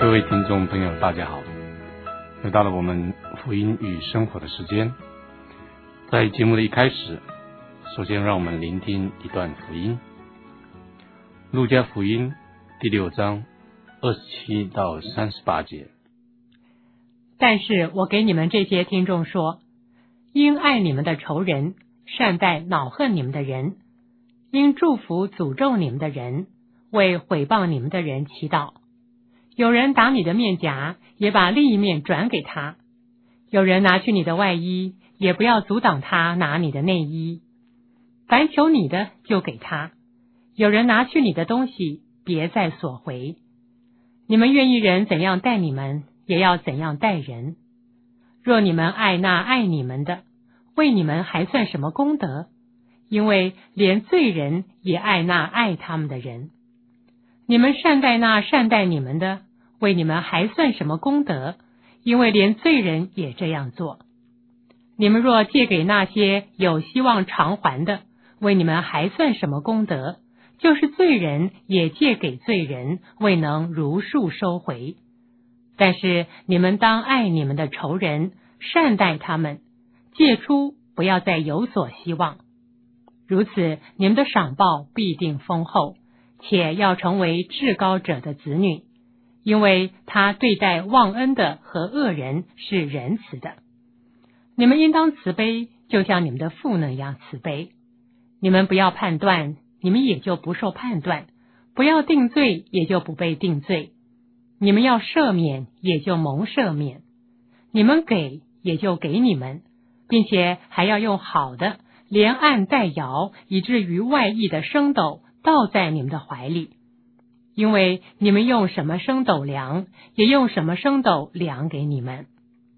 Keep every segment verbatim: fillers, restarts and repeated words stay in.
各位听众朋友大家好，又到了我们福音与生活的时间。在节目的一开始，首先让我们聆听一段福音。路加福音第六章二十七到三十八节。 但是我给你们这些听众说，应爱你们的仇人，善待恼恨你们的人，应祝福诅咒你们的人，为毁谤你们的人祈祷。有人打你的面颊，也把另一面转给他；有人拿去你的外衣，也不要阻挡他拿你的内衣。凡求你的，就给他；有人拿去你的东西，别再索回。你们愿意人怎样待你们，也要怎样待人。若你们爱那爱你们的，为你们还算什么功德？因为连罪人也爱那爱他们的人。你们善待那善待你们的，为你们还算什么功德？因为连罪人也这样做。你们若借给那些有希望偿还的，为你们还算什么功德？就是罪人也借给罪人，未能如数收回。但是你们当爱你们的仇人，善待他们，借出不要再有所希望。如此，你们的赏报必定丰厚，且要成为至高者的子女，因为他对待忘恩的和恶人是仁慈的。你们应当慈悲，就像你们的父那样慈悲。你们不要判断，你们也就不受判断；不要定罪，也就不被定罪。你们要赦免，也就蒙赦免；你们给，也就给你们，并且还要用好的，连按带摇，以至于外溢的升斗倒在你们的怀里。因为你们用什么升斗量，也用什么升斗量给你们。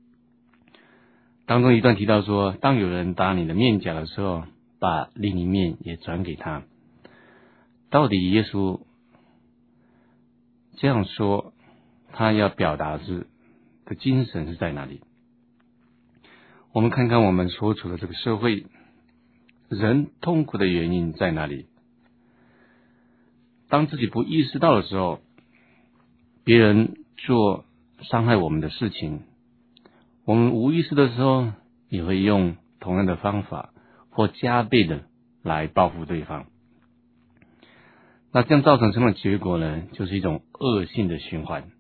当中一段提到说，当有人打你的面颊的时候，把另一面也转给他。到底耶稣这样说，他要表达是的精神是在哪里？我们看看我们所处的这个社会，人痛苦的原因在哪里？当自己不意识到的时候，别人做伤害我们的事情，我们无意识的时候也会用同样的方法或加倍的来报复对方。那这样造成什么结果呢？就是一种恶性的循环。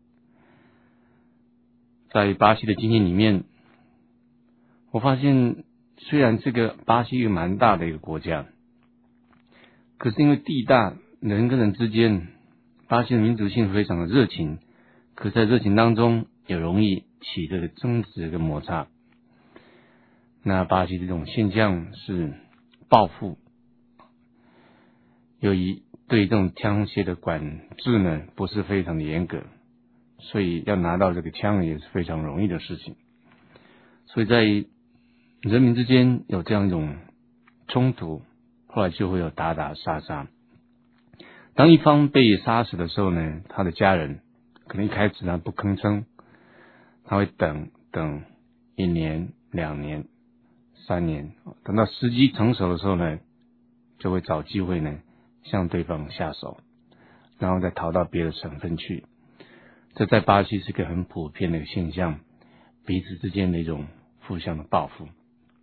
在巴西的经验里面，我发现虽然这个巴西一个蛮大的一个国家，可是因为地大，人跟人之间，巴西的民族性非常的热情，可在热情当中也容易起这个争执跟摩擦。那巴西这种现象是报复，由于对这种枪械的管制呢不是非常的严格，所以要拿到这个枪也是非常容易的事情。所以在人民之间有这样一种冲突，后来就会有打打杀杀。当一方被杀死的时候呢，他的家人可能一开始他不吭声，他会等等一年、两年、三年，等到时机成熟的时候呢，就会找机会呢向对方下手，然后再逃到别的省份去。这在巴西是一个很普遍的一个现象，彼此之间的一种互相的报复。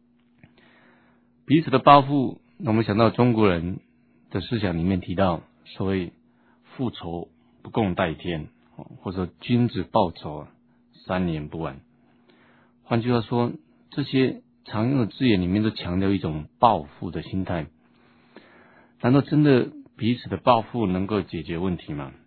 彼此的报复，我们想到中国人的思想里面提到所谓复仇不共戴天，或者说君子报仇三年不晚。换句话说，这些常用的字眼里面都强调一种报复的心态。难道真的彼此的报复能够解决问题吗？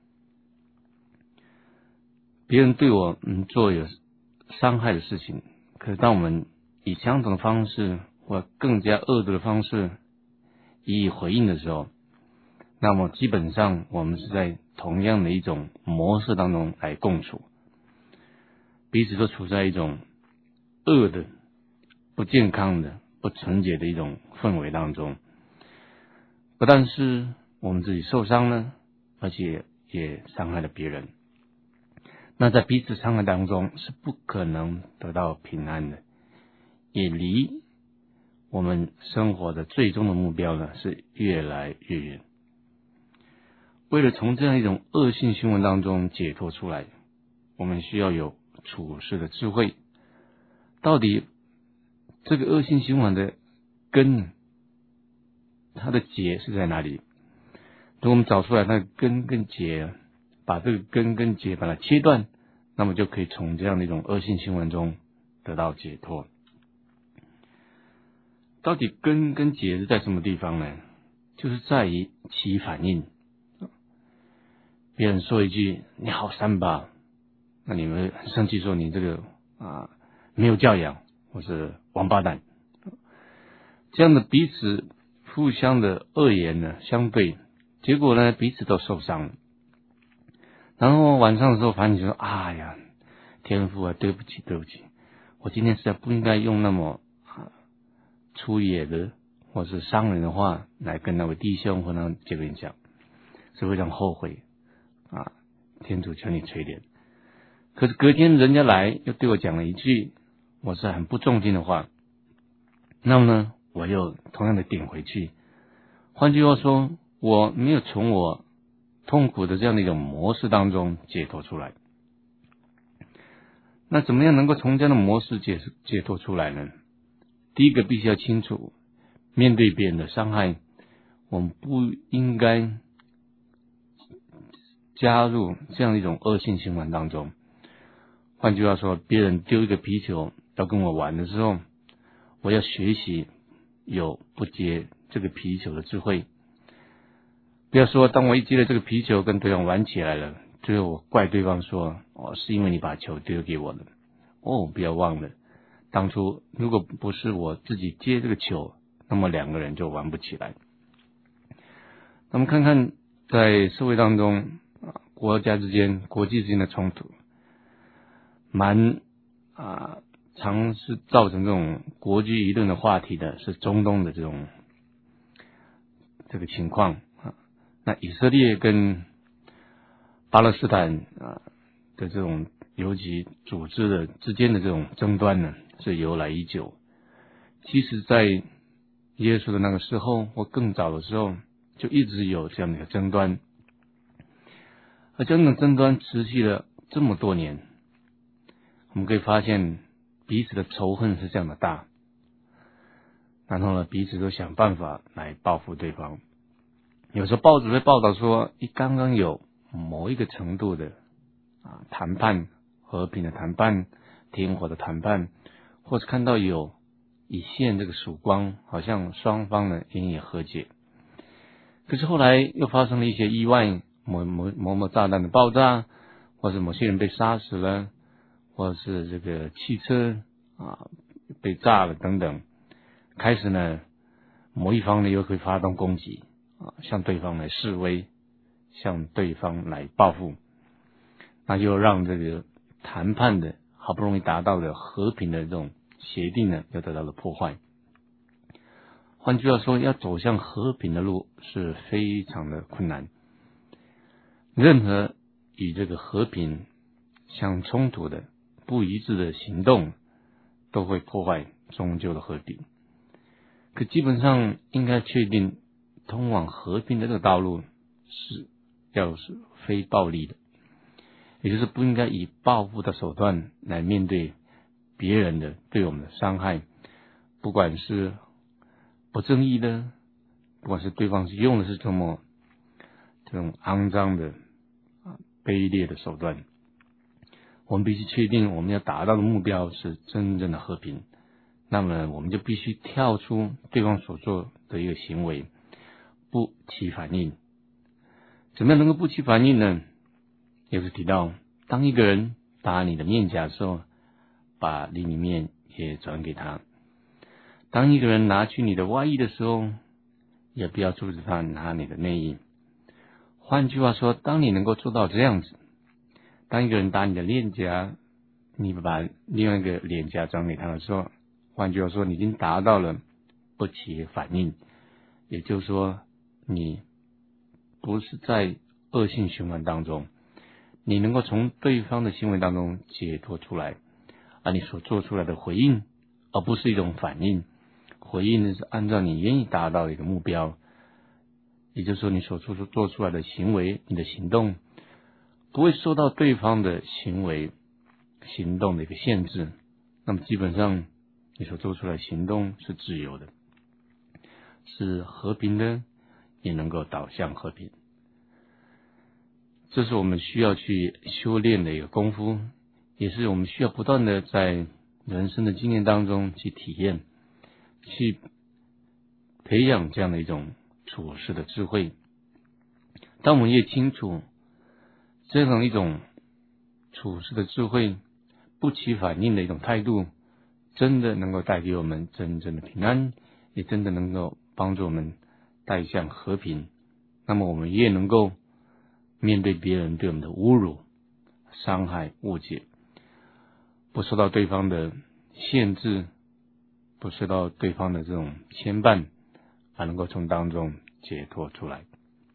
别人对我嗯做有伤害的事情，可是当我们以相同的方式或更加恶毒的方式予以回应的时候，那么基本上我们是在同样的一种模式当中来共处，彼此都处在一种恶的、不健康的、不纯洁的一种氛围当中。不但是我们自己受伤了，而且也伤害了别人。那在彼此伤害当中是不可能得到平安的，也离我们生活的最终的目标呢是越来越远。为了从这样一种恶性循环当中解脱出来， 我们需要有处事的智慧。到底这个恶性循环的根，它的结是在哪里？如果我们找出来那个根跟结，把这个根跟结把它切断，那么就可以从这样的一种恶性循环中得到解脱。到底根跟结是在什么地方呢？就是在于起反应。别人说一句你好三八，那你们很生气说你这个啊没有教养，或是王八蛋，这样的彼此互相的恶言呢相对，结果呢彼此都受伤了。然后晚上的时候反省说，哎呀天父啊，对不起对不起，我今天实在不应该用那么啊粗野的或是伤人的话来跟那位弟兄或那这个人讲，是非常后悔啊，天主求你垂怜。可是隔天人家来又对我讲了一句我是很不中听的话，那么呢我又同样的顶回去。换句话说，我没有从我痛苦的这样的一种模式当中解脱出来。那怎么样能够从这样的模式解解脱出来呢？第一个必须要清楚，面对别人的伤害，我们不应该加入这样一种恶性循环当中。换句话说，别人丢一个皮球要跟我玩的时候，我要学习有不接这个皮球的智慧。不要说当我一接了这个皮球跟对方玩起来了，最后我怪对方说哦，是因为你把球丢给我的。哦，不要忘了当初如果不是我自己接这个球，那么两个人就玩不起来。那么看看在社会当中国家之间国际之间的冲突，蛮啊常是造成这种国际舆论的话题的是中东的这种这个情况啊。那以色列跟巴勒斯坦啊的这种尤其组织的之间的这种争端呢，是由来已久。其实在耶稣的那个时候或更早的时候，就一直有这样的一个争端，而这样的争端持续了这么多年，我们可以发现彼此的仇恨是这样的大，然后呢彼此都想办法来报复对方。有时候报纸会报道说，一刚刚有某一个程度的啊谈判，和平的谈判，停火的谈判，或是看到有一线这个曙光，好像双方呢愿意和解。可是后来又发生了一些意外，某某某某炸弹的爆炸，或是某些人被杀死了，或是这个汽车啊被炸了等等，开始呢某一方呢又会发动攻击啊，向对方来示威，向对方来报复，那就让这个谈判的好不容易达到的和平的这种协定呢，又得到了破坏。换句话说，要走向和平的路是非常的困难。任何与这个和平相冲突的、不一致的行动，都会破坏终究的和平。可基本上应该确定，通往和平的这个道路是要是非暴力的，也就是不应该以报复的手段来面对别人的对我们的伤害，不管是不正义的，不管是对方是用的是这么这种肮脏的卑劣的手段，我们必须确定我们要达到的目标是真正的和平。那么我们就必须跳出对方所做的一个行为，不起反应。怎么样能够不起反应呢？也是提到，当一个人打你的面颊的时候，把另一面也转给他；当一个人拿去你的外衣的时候，也不要阻止他拿你的内衣。换句话说，当你能够做到这样子，当一个人打你的脸颊，你把另外一个脸颊转给他的时候，换句话说，你已经达到了不起反应，也就是说，你不是在恶性循环当中，你能够从对方的行为当中解脱出来，而你所做出来的回应，而不是一种反应。回应是按照你愿意达到的一个目标，也就是说，你所做出做出来的行为，你的行动， 不会受到对方的行为行动的一个限制，那么基本上你所做出来的行动是自由的，是和平的，也能够导向和平。这是我们需要去修炼的一个功夫，也是我们需要不断的在人生的经验当中去体验，去培养这样的一种处事的智慧。当我们越清楚这样一种处事的智慧，不起反应的一种态度，真的能够带给我们真正的平安，也真的能够帮助我们带向和平，那么我们越能够面对别人对我们的侮辱、伤害、误解，不受到对方的限制，不受到对方的这种牵绊，而能够从当中解脱出来。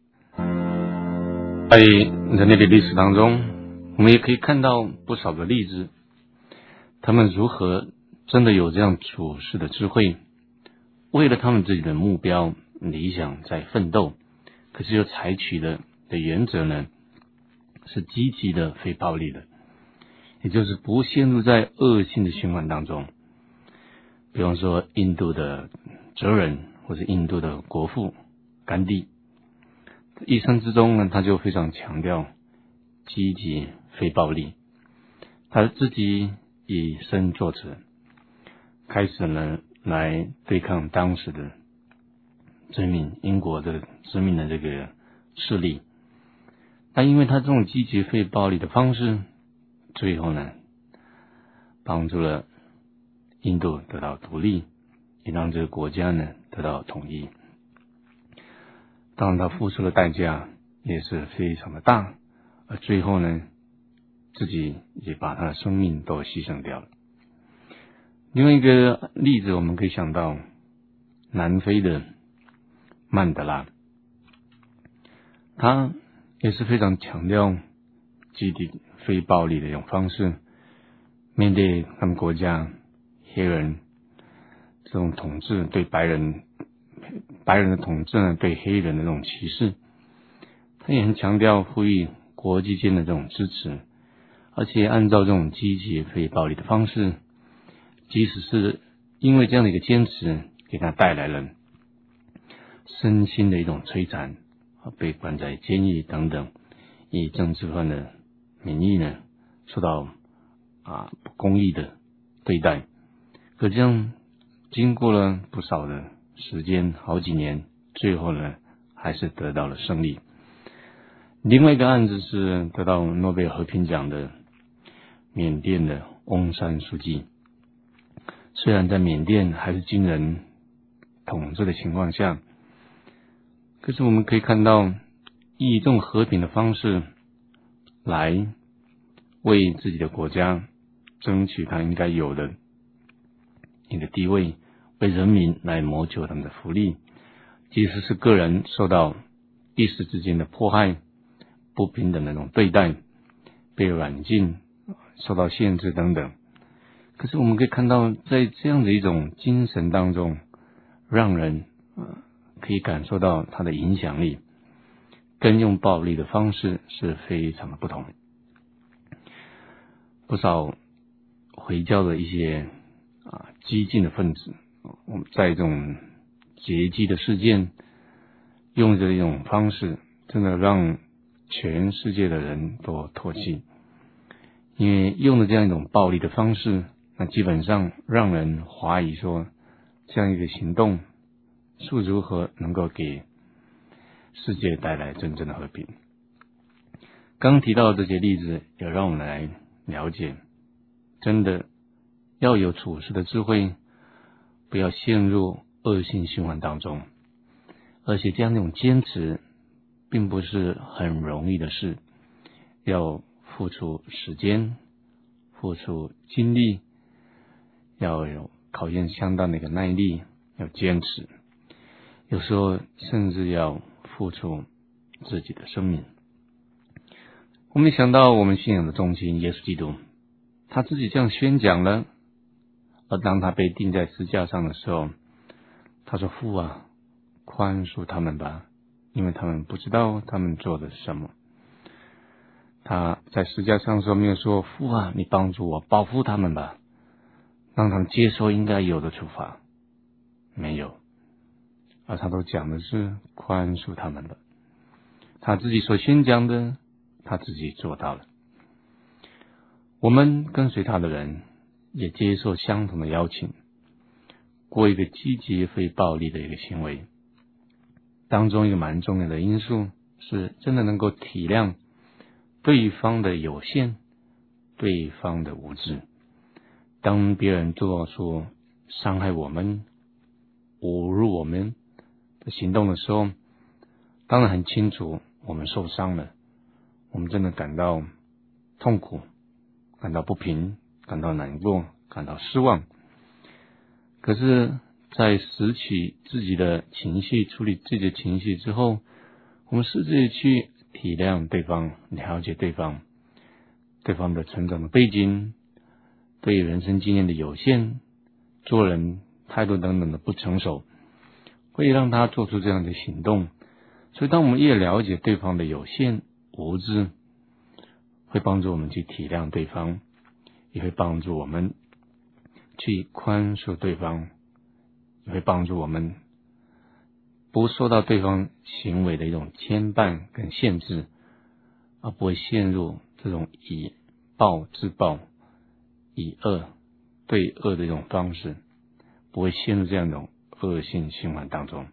在人类的历史当中，我们也可以看到不少的例子，他们如何真的有这样处事的智慧，为了他们自己的目标理想在奋斗，可是又采取的的原则呢是积极的、非暴力的，也就是不陷入在恶性的循环当中。比方说印度的哲人或者印度的国父甘地，一生之中呢，他就非常强调积极非暴力，他自己以身作则，开始呢来对抗当时的殖民英国的殖民的这个势力。但因为他这种积极非暴力的方式，最后呢帮助了印度得到独立，也让这个国家呢得到统一。当然他付出的代价也是非常的大，而最后呢自己也把他的生命都牺牲掉了。另外一个例子，我们可以想到南非的曼德拉，他也是非常强调积极非暴力的一种方式，面对他们国家黑人这种统治，对白人白人的统治呢，对黑人的这种歧视，他也很强调呼吁国际间的这种支持，而且按照这种积极非暴力的方式，即使是因为这样的一个坚持，给他带来了身心的一种摧残，被关在监狱等等，以政治犯的名义呢受到啊不公义的对待。可这样经过了不少的时间，好几年，最后呢还是得到了胜利。另外一个案子是得到诺贝尔和平奖的缅甸的翁山书记，虽然在缅甸还是军人统治的情况下，可是我们可以看到以这种和平的方式来为自己的国家争取他应该有的一个地位，为人民来谋求他们的福利，即使是个人受到一时之间的迫害、不平等的那种对待，被软禁、受到限制等等，可是我们可以看到在这样的一种精神当中，让人、呃、可以感受到它的影响力跟用暴力的方式是非常的不同。不少回教的一些啊激进的分子，我们在这种劫机的事件用这种方式，真的让全世界的人都唾弃，因为用的这样一种暴力的方式，那基本上让人怀疑说这样一个行动是如何能够给世界带来真正的和平。刚提到的这些例子也让我们来了解，真的要有处事的智慧，不要陷入恶性循环当中，而且这样一种坚持并不是很容易的事，要付出时间，付出精力，要有考验相当的一个耐力，要坚持，有时候甚至要付出自己的生命。我们想到我们信仰的中心耶稣基督，他自己这样宣讲了，而当他被钉在十字架上的时候，他说：父啊，宽恕他们吧，因为他们不知道他们做的是什么。 他在十字架上的时候没有说父啊，你帮助我保护他们吧，让他们接受应该有的处罚，没有，而他都讲的是宽恕他们的。他自己所宣讲的，他自己做到了。我们跟随他的人也接受相同的邀请，过一个积极非暴力的一个行为。当中一个蛮重要的因素是真的能够体谅对方的有限，对方的无知。当别人做出伤害我们、侮辱我们的行动的时候，当然很清楚我们受伤了，我们真的感到痛苦，感到不平，感到难过，感到失望。可是在拾起自己的情绪，处理自己的情绪之后，我们试着去体谅对方，了解对方，对方的成长的背景，对人生经验的有限，做人态度等等的不成熟，会让他做出这样的行动。所以当我们越了解对方的有限无知，会帮助我们去体谅对方，也会帮助我们去宽恕对方，也会帮助我们不受到对方行为的一种牵绊跟限制，而不会陷入这种以暴制暴、以恶对恶的一种方式，不会陷入这样一种恶性循环当中。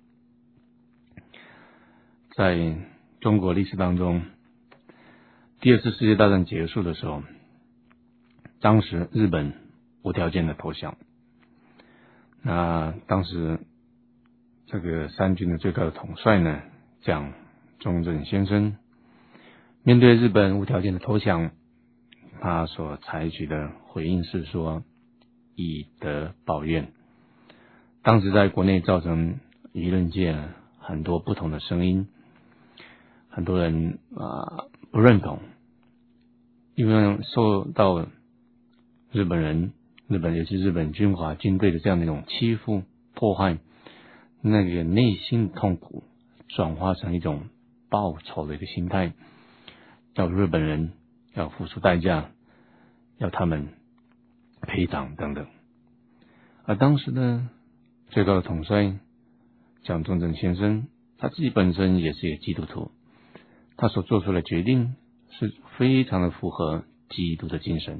在中国历史当中，第二次世界大战结束的时候，当时日本无条件的投降。那当时这个三军的最高的统帅呢，蒋中正先生，面对日本无条件的投降，他所采取的回应是说以德报怨。当时在国内造成舆论界很多不同的声音，很多人啊、呃、不认同，因为受到日本人日本尤其日本军华军队的这样的一种欺负破坏，那个内心痛苦转化成一种报仇的一个心态，要日本人要付出代价，要他们赔偿等等。而当时呢，最高的统帅蒋中正先生，他自己本身也是一个基督徒，他所做出的决定是非常的符合基督的精神，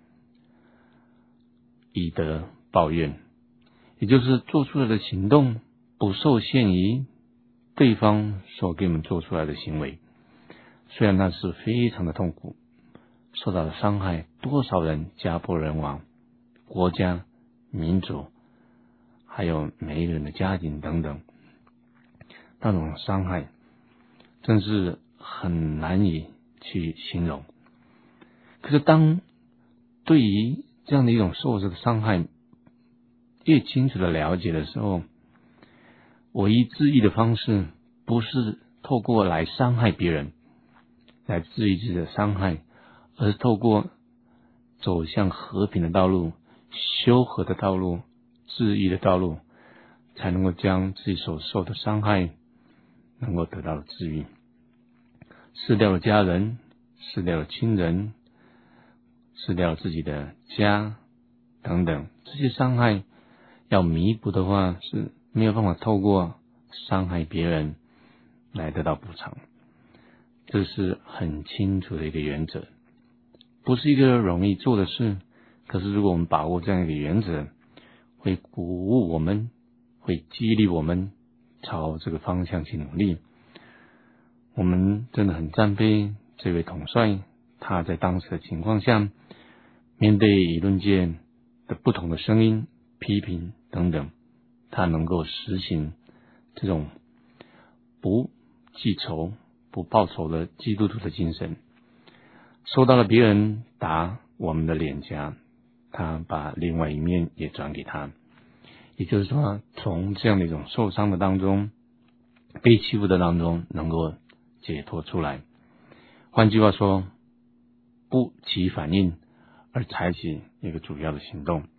以德报怨，也就是做出来的行动不受限于对方所给我们做出来的行为，虽然那是非常的痛苦，受到的伤害，多少人家破人亡，国家、民族，还有每一个人的家庭等等，那种伤害真是很难以去形容。可是当对于这样的一种受这个伤害越清楚的了解的时候，唯一治愈的方式不是透过来伤害别人来治愈自己的伤害，而是透过走向和平的道路、修和的道路、治愈的道路，才能够将自己所受的伤害能够得到治愈。失掉了家人，失掉了亲人，失掉了自己的家等等，这些伤害要弥补的话是没有办法透过伤害别人来得到补偿，这是很清楚的一个原则，不是一个容易做的事。可是如果我们把握这样一个原则，会鼓舞我们，会激励我们朝这个方向去努力。我们真的很赞佩这位统帅，他在当时的情况下，面对舆论界的不同的声音、批评等等，他能够实行这种不记仇、不报仇的基督徒的精神。受到了别人打我们的脸颊，他把另外一面也转给他，也就是说，从这样的一种受伤的当中、被欺负的当中能够解脱出来。换句话说，不起反应，而采取一个主要的行动。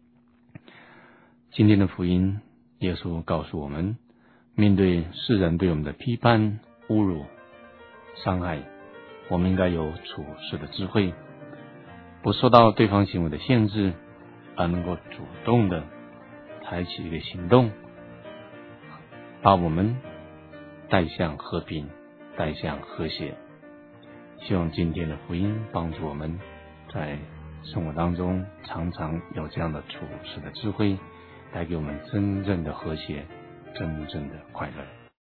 今天的福音，耶稣告诉我们，面对世人对我们的批判、侮辱、伤害， 我们应该有处事的智慧，不受到对方行为的限制，而能够主动的采取一个行动，把我们带向和平，带向和谐。希望今天的福音帮助我们在生活当中常常有这样的处事的智慧，带给我们真正的和谐，真正的快乐。